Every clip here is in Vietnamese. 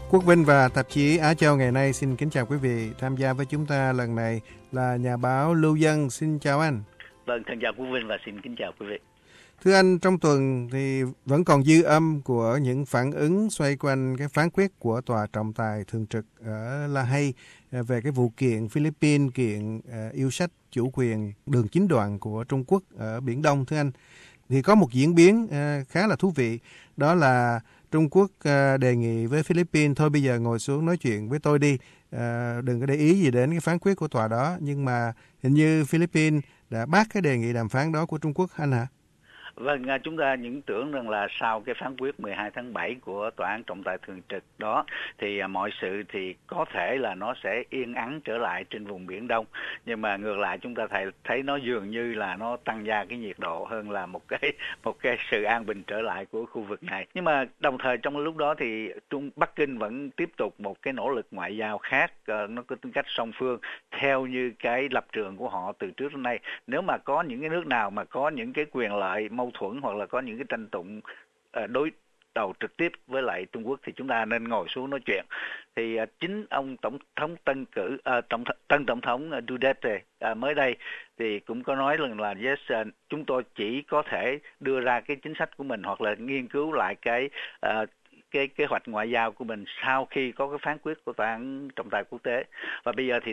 Quốc Vinh và tạp chí Á Châu ngày nay xin kính chào quý vị. Tham gia với chúng ta lần này là nhà báo Lưu Dân. Xin chào anh. Vâng, thân chào Quốc Vinh và xin kính chào quý vị. Thưa anh, trong tuần thì vẫn còn dư âm của những phản ứng xoay quanh cái phán quyết của Tòa trọng tài thường trực ở La Hay về cái vụ kiện Philippines kiện yêu sách chủ quyền đường chín đoạn của Trung Quốc ở Biển Đông. Thưa anh, thì có một diễn biến khá là thú vị, đó là Trung Quốc đề nghị với Philippines thôi bây giờ ngồi xuống nói chuyện với tôi đi, đừng có để ý gì đến cái phán quyết của tòa đó. Nhưng mà hình như Philippines đã bác cái đề nghị đàm phán đó của Trung Quốc, anh hả? Vâng, chúng ta những tưởng rằng là sau cái phán quyết 12 tháng 7 của Tòa án trọng tài thường trực đó thì mọi sự thì có thể là nó sẽ yên ắng trở lại trên vùng Biển Đông. Nhưng mà ngược lại chúng ta thấy nó dường như là nó tăng gia cái nhiệt độ hơn là một cái sự an bình trở lại của khu vực này. Nhưng mà đồng thời trong lúc đó thì Bắc Kinh vẫn tiếp tục một cái nỗ lực ngoại giao khác, nó có tính cách song phương theo như cái lập trường của họ từ trước đến nay. Nếu mà có những cái nước nào mà có những cái quyền lợi mâu thuẫn hoặc là có những cái tranh tụng đối đầu trực tiếp với lại Trung Quốc thì chúng ta nên ngồi xuống nói chuyện. Thì chính ông tân tổng thống Duterte mới đây thì cũng có nói là yes, chúng tôi chỉ có thể đưa ra cái chính sách của mình hoặc là nghiên cứu lại cái kế hoạch ngoại giao của mình sau khi có cái phán quyết của Tòa án trọng tài quốc tế. Và bây giờ thì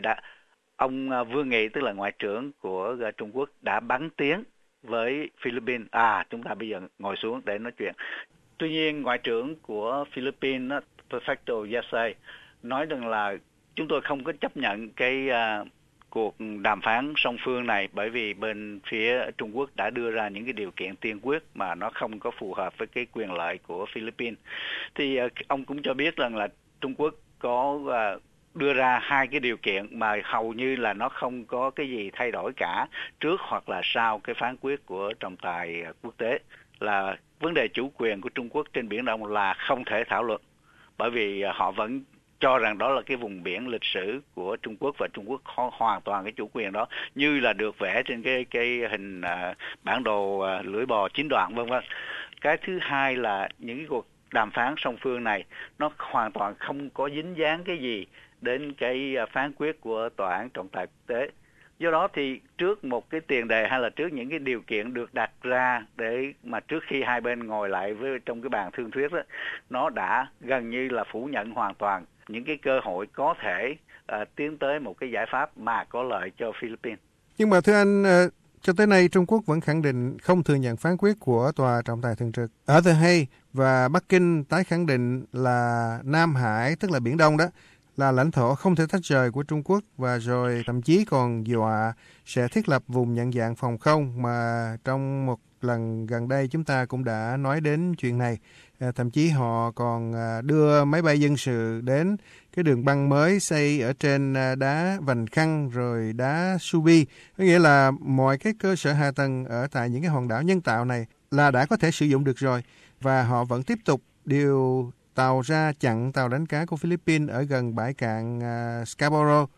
ông Vương Nghị, tức là ngoại trưởng của Trung Quốc, đã bắn tiếng với Philippines, chúng ta bây giờ ngồi xuống để nói chuyện. Tuy nhiên ngoại trưởng của Philippines, Perfecto Yasay, nói rằng là chúng tôi không có chấp nhận cái cuộc đàm phán song phương này bởi vì bên phía Trung Quốc đã đưa ra những cái điều kiện tiên quyết mà nó không có phù hợp với cái quyền lợi của Philippines. Thì ông cũng cho biết rằng là Trung Quốc có đưa ra hai cái điều kiện mà hầu như là nó không có cái gì thay đổi cả trước hoặc là sau cái phán quyết của trọng tài quốc tế, là vấn đề chủ quyền của Trung Quốc trên Biển Đông là không thể thảo luận, bởi vì họ vẫn cho rằng đó là cái vùng biển lịch sử của Trung Quốc và Trung Quốc hoàn toàn cái chủ quyền đó như là được vẽ trên cái hình bản đồ lưỡi bò 9 đoạn vân vân. Cái thứ hai là những cái cuộc đàm phán song phương này nó hoàn toàn không có dính dáng cái gì đến cái phán quyết của Tòa án trọng tài quốc tế. Do đó thì trước một cái tiền đề hay là trước những cái điều kiện được đặt ra để mà trước khi hai bên ngồi lại với trong cái bàn thương thuyết đó, nó đã gần như là phủ nhận hoàn toàn những cái cơ hội có thể tiến tới một cái giải pháp mà có lợi cho Philippines. Nhưng mà thưa anh, cho tới nay Trung Quốc vẫn khẳng định không thừa nhận phán quyết của Tòa trọng tài thường trực ở The Hague, và Bắc Kinh tái khẳng định là Nam Hải, tức là Biển Đông đó, là lãnh thổ không thể tách rời của Trung Quốc, và rồi thậm chí còn dọa sẽ thiết lập vùng nhận dạng phòng không, mà trong một lần gần đây chúng ta cũng đã nói đến chuyện này. Thậm chí họ còn đưa máy bay dân sự đến cái đường băng mới xây ở trên đá Vành Khăn rồi đá Subi. Có nghĩa là mọi cái cơ sở hạ tầng ở tại những cái hòn đảo nhân tạo này là đã có thể sử dụng được rồi, và họ vẫn tiếp tục điều tàu ra chặn tàu đánh cá của Philippines ở gần bãi cạn Scarborough.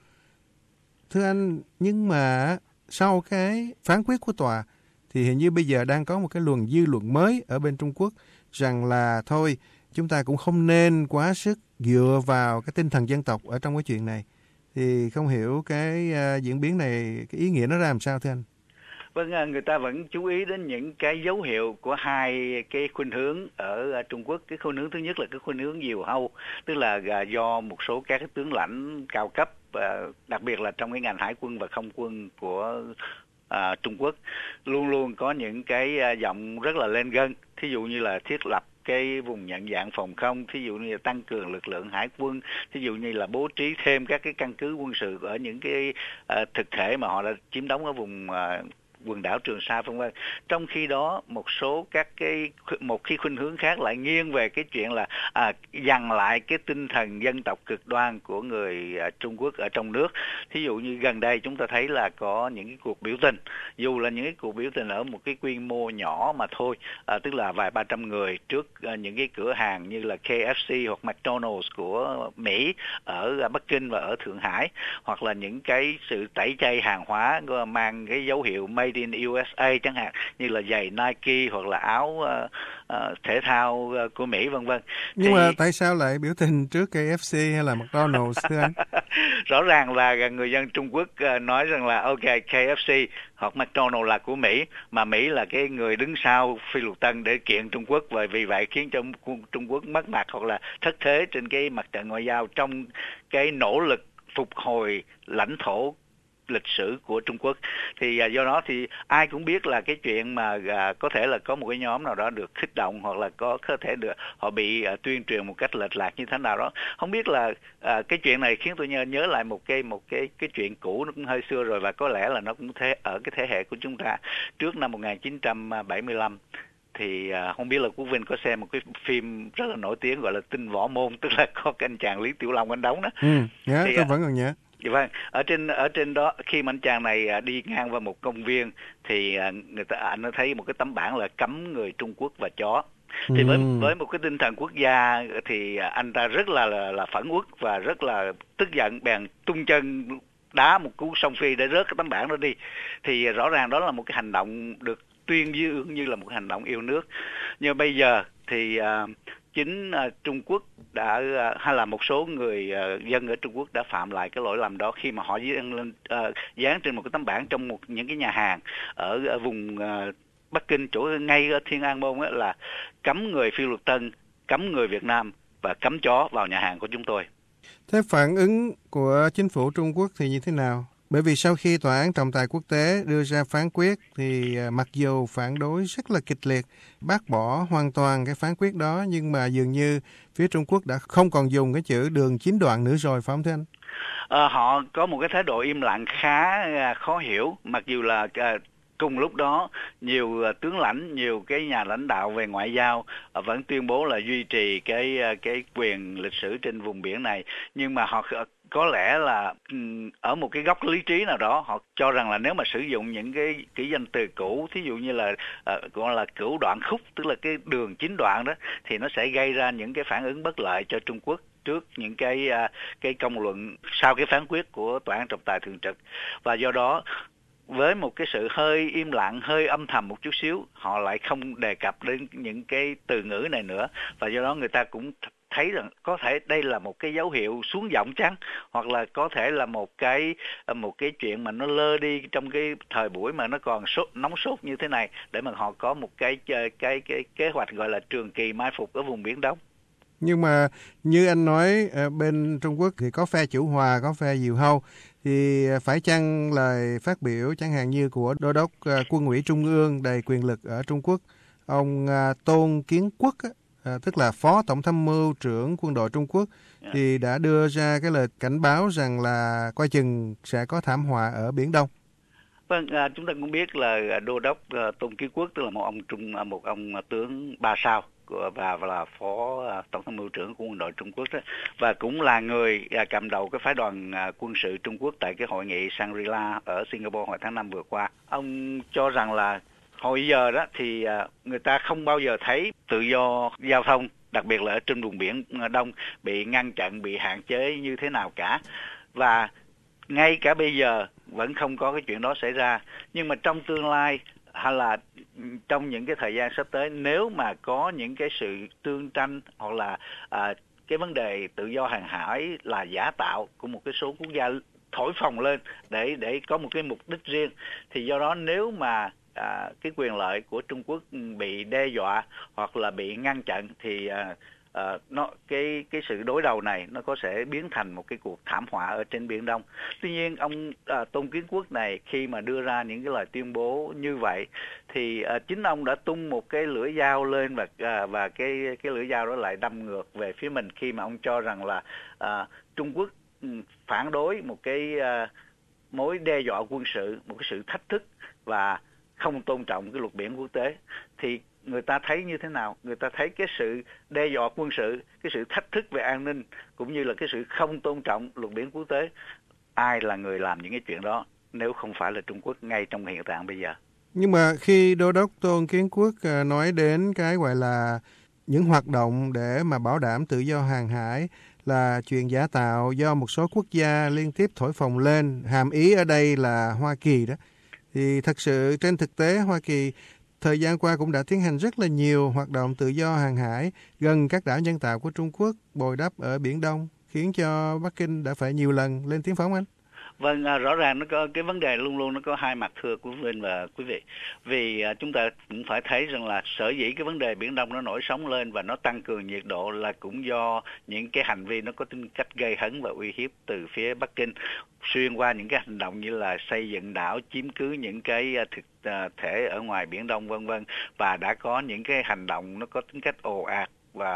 Thưa anh, nhưng mà sau cái phán quyết của tòa thì hình như bây giờ đang có một cái luồng dư luận mới ở bên Trung Quốc rằng là thôi, chúng ta cũng không nên quá sức dựa vào cái tinh thần dân tộc ở trong cái chuyện này. Thì không hiểu cái diễn biến này, cái ý nghĩa nó ra làm sao thưa anh? Vâng, người ta vẫn chú ý đến những cái dấu hiệu của hai cái khuynh hướng ở Trung Quốc. Cái khuynh hướng thứ nhất là cái khuynh hướng diều hâu, tức là do một số các cái tướng lãnh cao cấp, đặc biệt là trong cái ngành hải quân và không quân của Trung Quốc, luôn luôn có những cái giọng rất là lên gân. Thí dụ như là thiết lập cái vùng nhận dạng phòng không, thí dụ như là tăng cường lực lượng hải quân, thí dụ như là bố trí thêm các cái căn cứ quân sự ở những cái thực thể mà họ đã chiếm đóng ở vùng quần đảo Trường Sa vân vân. Trong khi đó một khi khuynh hướng khác lại nghiêng về cái chuyện là dằn lại cái tinh thần dân tộc cực đoan của người Trung Quốc ở trong nước. Thí dụ như gần đây chúng ta thấy là có những cái cuộc biểu tình, dù là những cái cuộc biểu tình ở một cái quy mô nhỏ mà thôi, tức là vài 300 người trước những cái cửa hàng như là KFC hoặc McDonald's của Mỹ ở Bắc Kinh và ở Thượng Hải, hoặc là những cái sự tẩy chay hàng hóa mang cái dấu hiệu Made Made in USA chẳng hạn, như là giày Nike hoặc là áo thể thao của Mỹ vân vân. Nhưng mà tại sao lại biểu tình trước KFC hay là McDonald's thưa anh? Rõ ràng là người dân Trung Quốc nói rằng là ok, KFC hoặc McDonald's là của Mỹ, mà Mỹ là cái người đứng sau phi luật tân để kiện Trung Quốc, và vì vậy khiến cho Trung Quốc mất mặt hoặc là thất thế trên cái mặt trận ngoại giao trong cái nỗ lực phục hồi lãnh thổ lịch sử của Trung Quốc. Thì do đó thì ai cũng biết là cái chuyện mà có thể là có một cái nhóm nào đó được kích động, hoặc là có thể được họ bị tuyên truyền một cách lệch lạc như thế nào đó. Không biết là cái chuyện này khiến tôi nhớ lại một cái chuyện cũ, nó cũng hơi xưa rồi, và có lẽ là nó cũng ở cái thế hệ của chúng ta trước năm 1975. Thì không biết là Quốc Vinh có xem một cái phim rất là nổi tiếng gọi là Tinh Võ Môn, tức là có cái anh chàng Lý Tiểu Long anh đóng đó. Nhớ, tôi vẫn còn nhớ. Vâng, ở trên đó khi mà anh chàng này đi ngang qua một công viên thì anh nó thấy một cái tấm bảng là cấm người Trung Quốc và chó. Thì với một cái tinh thần quốc gia thì anh ta rất là phẫn uất và rất là tức giận, bèn tung chân đá một cú song phi để rớt cái tấm bảng đó đi. Thì rõ ràng đó là một cái hành động được tuyên dương như là một hành động yêu nước. Nhưng bây giờ thì chính Trung Quốc đã hay là một số người dân ở Trung Quốc đã phạm lại cái lỗi lầm đó khi mà họ dán trên một cái tấm bảng trong những cái nhà hàng ở vùng Bắc Kinh, chỗ ngay ở Thiên An Môn là cấm người phi luật tân, cấm người Việt Nam và cấm chó vào nhà hàng của chúng tôi. Thế phản ứng của chính phủ Trung Quốc thì như thế nào? Bởi vì sau khi Tòa án Trọng tài Quốc tế đưa ra phán quyết thì mặc dù phản đối rất là kịch liệt, bác bỏ hoàn toàn cái phán quyết đó, nhưng mà dường như phía Trung Quốc đã không còn dùng cái chữ đường chín đoạn nữa rồi, phải không thưa anh? Họ có một cái thái độ im lặng khá khó hiểu, mặc dù là cùng lúc đó nhiều tướng lãnh, nhiều cái nhà lãnh đạo về ngoại giao vẫn tuyên bố là duy trì cái quyền lịch sử trên vùng biển này, nhưng mà họ có lẽ là ở một cái góc lý trí nào đó họ cho rằng là nếu mà sử dụng những cái danh từ cũ, thí dụ như là gọi là cửu đoạn khúc, tức là cái đường chín đoạn đó, thì nó sẽ gây ra những cái phản ứng bất lợi cho Trung Quốc trước những cái công luận sau cái phán quyết của Tòa án Trọng tài Thường trực. Và do đó với một cái sự hơi im lặng, hơi âm thầm một chút xíu, họ lại không đề cập đến những cái từ ngữ này nữa, và do đó người ta cũng thấy rằng có thể đây là một cái dấu hiệu xuống giọng chăng, hoặc là có thể là một cái chuyện mà nó lơ đi trong cái thời buổi mà nó còn nóng sốt như thế này, để mà họ có một cái kế hoạch gọi là trường kỳ mai phục ở vùng Biển Đông. Nhưng mà như anh nói, bên Trung Quốc thì có phe chủ hòa, có phe diều hâu, thì phải chăng lời phát biểu chẳng hạn như của Đô đốc Quân ủy Trung ương đầy quyền lực ở Trung Quốc, ông Tôn Kiến Quốc, tức là Phó Tổng tham mưu trưởng quân đội Trung Quốc, thì đã đưa ra cái lời cảnh báo rằng là coi chừng sẽ có thảm họa ở Biển Đông. Vâng, chúng ta cũng biết là Đô đốc Tôn Kiến Quốc, tức là một ông tướng 3 sao và là Phó Tổng tham mưu trưởng của quân đội Trung Quốc đó, và cũng là người cầm đầu cái phái đoàn quân sự Trung Quốc tại cái hội nghị Shangri-La ở Singapore hồi tháng 5 vừa qua. Ông cho rằng là hồi giờ đó thì người ta không bao giờ thấy tự do giao thông, đặc biệt là ở trên vùng Biển Đông, bị ngăn chặn, bị hạn chế như thế nào cả. Và ngay cả bây giờ vẫn không có cái chuyện đó xảy ra. Nhưng mà trong tương lai hay là trong những cái thời gian sắp tới, nếu mà có những cái sự tương tranh hoặc là cái vấn đề tự do hàng hải là giả tạo của một cái số quốc gia thổi phồng lên để có một cái mục đích riêng, thì do đó nếu mà cái quyền lợi của Trung Quốc bị đe dọa hoặc là bị ngăn chặn thì cái sự đối đầu này nó có sẽ biến thành một cái cuộc thảm họa ở trên Biển Đông. Tuy nhiên ông Tôn Kiến Quốc này khi mà đưa ra những cái lời tuyên bố như vậy thì chính ông đã tung một cái lưỡi dao lên, và cái lưỡi dao đó lại đâm ngược về phía mình, khi mà ông cho rằng là Trung Quốc phản đối một cái mối đe dọa quân sự, một cái sự thách thức và không tôn trọng cái luật biển quốc tế. Thì người ta thấy như thế nào? Người ta thấy cái sự đe dọa quân sự, cái sự thách thức về an ninh, cũng như là cái sự không tôn trọng luật biển quốc tế. Ai là người làm những cái chuyện đó nếu không phải là Trung Quốc ngay trong hiện trạng bây giờ? Nhưng mà khi Đô đốc Tôn Kiến Quốc nói đến cái gọi là những hoạt động để mà bảo đảm tự do hàng hải là chuyện giả tạo do một số quốc gia liên tiếp thổi phồng lên, hàm ý ở đây là Hoa Kỳ đó, Thì thật sự trên thực tế Hoa Kỳ thời gian qua cũng đã tiến hành rất là nhiều hoạt động tự do hàng hải gần các đảo nhân tạo của Trung Quốc bồi đắp ở Biển Đông, khiến cho Bắc Kinh đã phải nhiều lần lên tiếng phóng anh. Vâng, rõ ràng nó có cái vấn đề luôn luôn nó có hai mặt, thưa quý vị và quý vị. Vì chúng ta cũng phải thấy rằng là sở dĩ cái vấn đề Biển Đông nó nổi sóng lên và nó tăng cường nhiệt độ là cũng do những cái hành vi nó có tính cách gây hấn và uy hiếp từ phía Bắc Kinh, xuyên qua những cái hành động như là xây dựng đảo, chiếm cứ những cái thực thể ở ngoài Biển Đông vân vân, và đã có những cái hành động nó có tính cách ồ ạt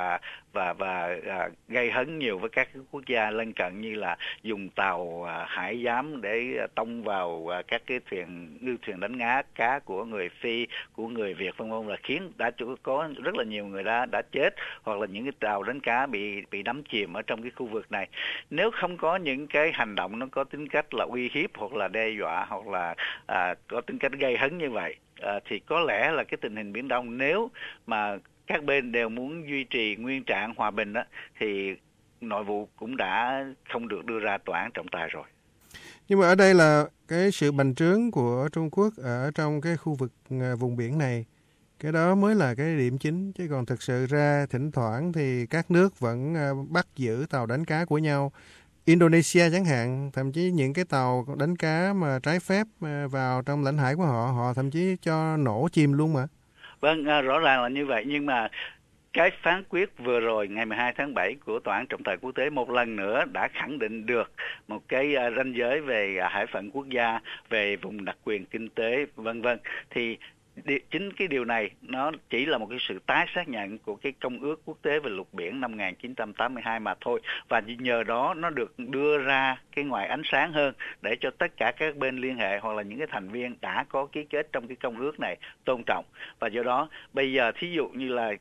và gây hấn nhiều với các quốc gia lân cận, như là dùng tàu hải giám để tông vào các cái ngư thuyền đánh cá của người Phi, của người Việt vân vân, là khiến đã có rất là nhiều người đã chết, hoặc là những cái tàu đánh cá bị đắm chìm ở trong cái khu vực này. Nếu không có những cái hành động nó có tính cách là uy hiếp hoặc là đe dọa hoặc là có tính cách gây hấn như vậy, thì có lẽ là cái tình hình Biển Đông, nếu mà các bên đều muốn duy trì nguyên trạng hòa bình đó, thì nội vụ cũng đã không được đưa ra tòa án trọng tài rồi. Nhưng mà ở đây là cái sự bành trướng của Trung Quốc ở trong cái khu vực vùng biển này, cái đó mới là cái điểm chính, chứ còn thực sự ra thỉnh thoảng thì các nước vẫn bắt giữ tàu đánh cá của nhau. Indonesia chẳng hạn, thậm chí những cái tàu đánh cá mà trái phép vào trong lãnh hải của họ thậm chí cho nổ chìm luôn mà. Vâng, rõ ràng là như vậy, nhưng mà cái phán quyết vừa rồi ngày 12 tháng 7 của Tòa án trọng tài quốc tế một lần nữa đã khẳng định được một cái ranh giới về hải phận quốc gia, về vùng đặc quyền kinh tế vân vân. Thì chính cái điều này nó chỉ là một cái sự tái xác nhận của cái Công ước Quốc tế về luật biển năm 1982 mà thôi, và nhờ đó nó được đưa ra cái ngoài ánh sáng hơn để cho tất cả các bên liên hệ hoặc là những cái thành viên đã có ký kết trong cái công ước này tôn trọng. Và do đó bây giờ thí dụ như là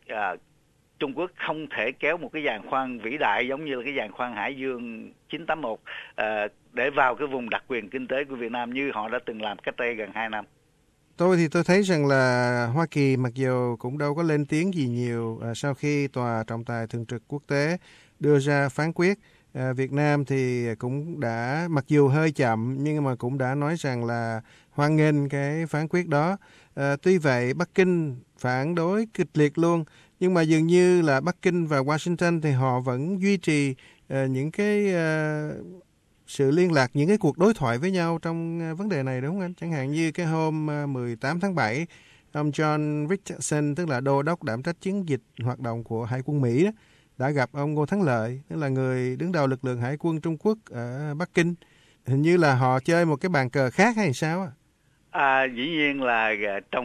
Trung Quốc không thể kéo một cái giàn khoan vĩ đại giống như là cái giàn khoan Hải Dương 981 để vào cái vùng đặc quyền kinh tế của Việt Nam như họ đã từng làm cách đây gần 2 năm. Tôi thì tôi thấy rằng là Hoa Kỳ mặc dù cũng đâu có lên tiếng gì nhiều sau khi Tòa trọng tài thường trực quốc tế đưa ra phán quyết. Việt Nam thì cũng đã, mặc dù hơi chậm nhưng mà cũng đã nói rằng là hoan nghênh cái phán quyết đó. Tuy vậy Bắc Kinh phản đối kịch liệt luôn, nhưng mà dường như là Bắc Kinh và Washington thì họ vẫn duy trì những cái sự liên lạc, những cái cuộc đối thoại với nhau trong vấn đề này, đúng không anh? Chẳng hạn như cái hôm 18 tháng 7, ông John Richardson, tức là đô đốc đảm trách chiến dịch hoạt động của Hải quân Mỹ đó, đã gặp ông Ngô Thắng Lợi, tức là người đứng đầu lực lượng Hải quân Trung Quốc ở Bắc Kinh. Hình như là họ chơi một cái bàn cờ khác hay sao á? Dĩ nhiên là trong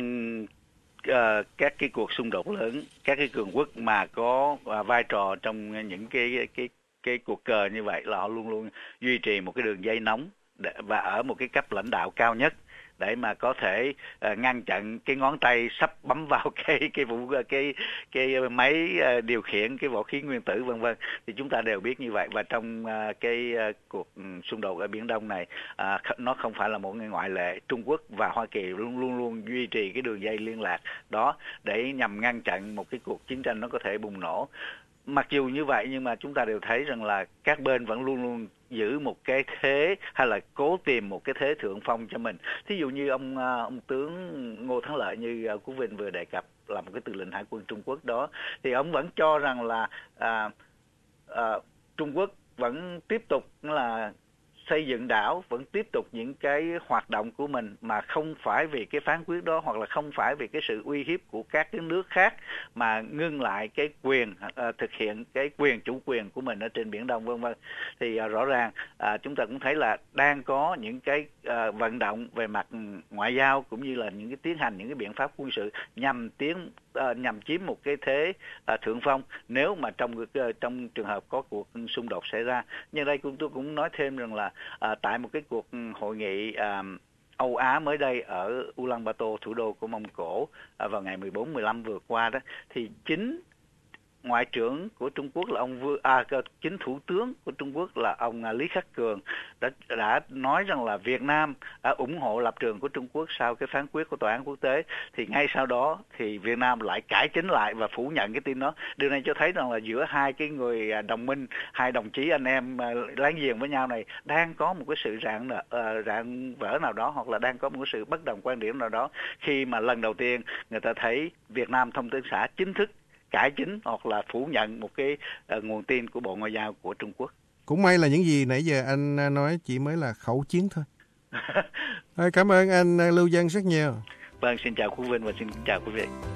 các cái cuộc xung đột lớn, các cái cường quốc mà có vai trò trong những cái cuộc cờ như vậy là họ luôn luôn duy trì một cái đường dây nóng và ở một cái cấp lãnh đạo cao nhất để mà có thể ngăn chặn cái ngón tay sắp bấm vào cái máy điều khiển cái vũ khí nguyên tử vân vân. Thì chúng ta đều biết như vậy, và trong cái cuộc xung đột ở Biển Đông này nó không phải là một ngoại lệ. Trung Quốc và Hoa Kỳ luôn luôn duy trì cái đường dây liên lạc đó để nhằm ngăn chặn một cái cuộc chiến tranh nó có thể bùng nổ. Mặc dù như vậy nhưng mà chúng ta đều thấy rằng là các bên vẫn luôn luôn giữ một cái thế, hay là cố tìm một cái thế thượng phong cho mình. Thí dụ như ông tướng Ngô Thắng Lợi như Quốc Vinh vừa đề cập, là một cái tư lệnh Hải quân Trung Quốc đó, thì ông vẫn cho rằng là Trung Quốc vẫn tiếp tục là xây dựng đảo, vẫn tiếp tục những cái hoạt động của mình mà không phải vì cái phán quyết đó, hoặc là không phải vì cái sự uy hiếp của các cái nước khác mà ngưng lại cái quyền thực hiện cái quyền chủ quyền của mình ở trên Biển Đông vân vân. Thì rõ ràng chúng ta cũng thấy là đang có những cái vận động về mặt ngoại giao cũng như là những cái tiến hành những cái biện pháp quân sự nhằm chiếm một cái thế thượng phong nếu mà trong trường hợp có cuộc xung đột xảy ra. Nhưng đây tôi cũng nói thêm rằng là tại một cái cuộc hội nghị Âu Á mới đây ở Ulaanbaatar, thủ đô của Mông Cổ, vào ngày 14-15 vừa qua đó, thì chính Ngoại trưởng của Trung Quốc là chính thủ tướng của Trung Quốc là ông Lý Khắc Cường đã nói rằng là Việt Nam ủng hộ lập trường của Trung Quốc sau cái phán quyết của tòa án quốc tế, thì ngay sau đó thì Việt Nam lại cải chính lại và phủ nhận cái tin đó. Điều này cho thấy rằng là giữa hai cái người đồng minh, hai đồng chí anh em láng giềng với nhau này đang có một cái sự rạn vỡ nào đó, hoặc là đang có một cái sự bất đồng quan điểm nào đó, khi mà lần đầu tiên người ta thấy Việt Nam Thông tấn xã chính thức cải chính hoặc là phủ nhận một cái nguồn tin của Bộ Ngoại giao của Trung Quốc. Cũng may là những gì nãy giờ anh nói chỉ mới là khẩu chiến thôi. Cảm ơn anh Lưu Dân rất nhiều. Vâng, xin chào Quốc Vinh và xin chào quý vị.